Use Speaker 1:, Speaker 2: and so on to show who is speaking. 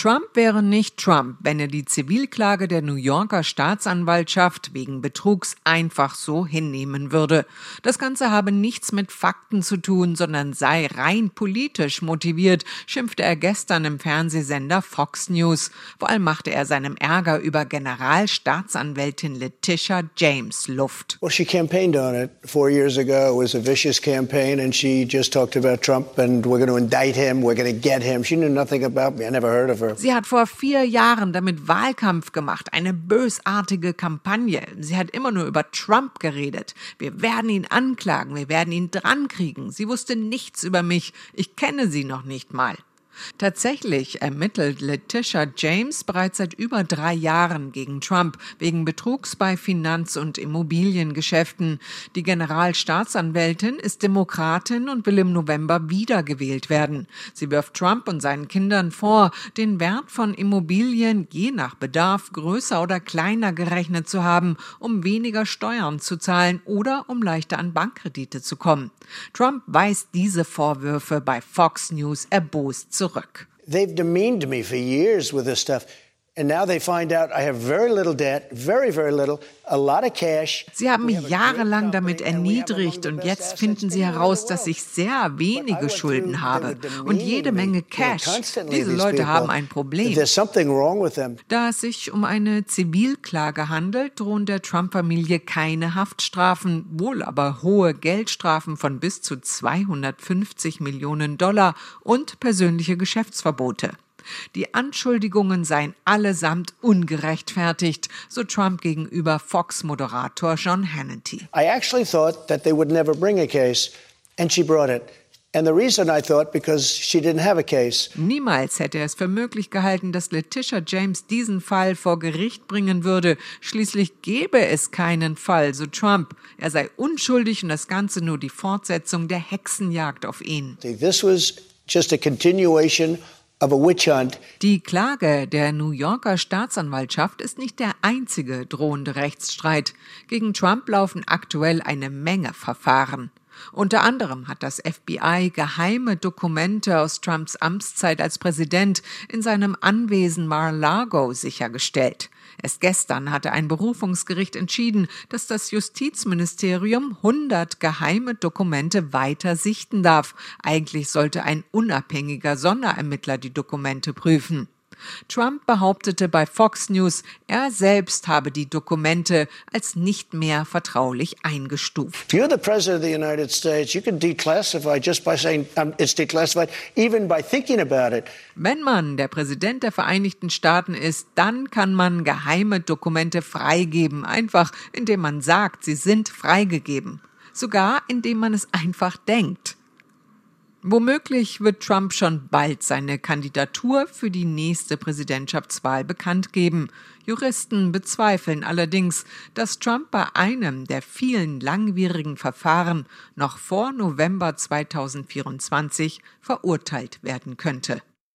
Speaker 1: Trump wäre nicht Trump, wenn er die Zivilklage der New Yorker Staatsanwaltschaft wegen Betrugs einfach so hinnehmen würde. Das Ganze habe nichts mit Fakten zu tun, sondern sei rein politisch motiviert, schimpfte er gestern im Fernsehsender Fox News. Vor allem machte er seinem Ärger über Generalstaatsanwältin Letitia James Luft.
Speaker 2: Well, she campaigned on it 4 years ago. It was a vicious campaign, and she just talked about Trump, and we're going to indict him, we're going to get him. She knew nothing about me. I never heard of her.
Speaker 1: Sie hat vor 4 Jahren damit Wahlkampf gemacht, eine bösartige Kampagne. Sie hat immer nur über Trump geredet. Wir werden ihn anklagen, wir werden ihn drankriegen. Sie wusste nichts über mich. Ich kenne sie noch nicht mal. Tatsächlich ermittelt Letitia James bereits seit über 3 Jahren gegen Trump wegen Betrugs bei Finanz- und Immobiliengeschäften. Die Generalstaatsanwältin ist Demokratin und will im November wiedergewählt werden. Sie wirft Trump und seinen Kindern vor, den Wert von Immobilien je nach Bedarf größer oder kleiner gerechnet zu haben, um weniger Steuern zu zahlen oder um leichter an Bankkredite zu kommen. Trump weist diese Vorwürfe bei Fox News erbost zurück.
Speaker 2: They've demeaned me for years with this stuff. And now they find out I have very little debt, very, very little, a lot of cash.
Speaker 1: Sie haben mich jahrelang damit erniedrigt und jetzt finden sie heraus, dass ich sehr wenige Schulden habe und jede Menge Cash. Diese Leute haben ein Problem. Da es sich um eine Zivilklage handelt, drohen der Trump-Familie keine Haftstrafen, wohl aber hohe Geldstrafen von bis zu $250 Millionen und persönliche Geschäftsverbote. Die Anschuldigungen seien allesamt ungerechtfertigt, so Trump gegenüber Fox-Moderator John Hannity.
Speaker 2: I actually thought that they would never bring a case, and she brought it. And the reason I thought, because she didn't have a case.
Speaker 1: Niemals hätte er es für möglich gehalten, dass Letitia James diesen Fall vor Gericht bringen würde. Schließlich gäbe es keinen Fall, so Trump. Er sei unschuldig und das Ganze nur die Fortsetzung der Hexenjagd auf ihn.
Speaker 2: This was just a continuation of a witch hunt.
Speaker 1: Die Klage der New Yorker Staatsanwaltschaft ist nicht der einzige drohende Rechtsstreit. Gegen Trump laufen aktuell eine Menge Verfahren. Unter anderem hat das FBI geheime Dokumente aus Trumps Amtszeit als Präsident in seinem Anwesen Mar-a-Lago sichergestellt. Erst gestern hatte ein Berufungsgericht entschieden, dass das Justizministerium 100 geheime Dokumente weiter sichten darf. Eigentlich sollte ein unabhängiger Sonderermittler die Dokumente prüfen. Trump behauptete bei Fox News, er selbst habe die Dokumente als nicht mehr vertraulich eingestuft.
Speaker 2: If you're the President of the United States, you can declassify just by saying it's declassified, even by thinking about it.
Speaker 1: Wenn man der Präsident der Vereinigten Staaten ist, dann kann man geheime Dokumente freigeben, einfach indem man sagt, sie sind freigegeben. Sogar indem man es einfach denkt. Womöglich wird Trump schon bald seine Kandidatur für die nächste Präsidentschaftswahl bekannt geben. Juristen bezweifeln allerdings, dass Trump bei einem der vielen langwierigen Verfahren noch vor November 2024 verurteilt werden könnte.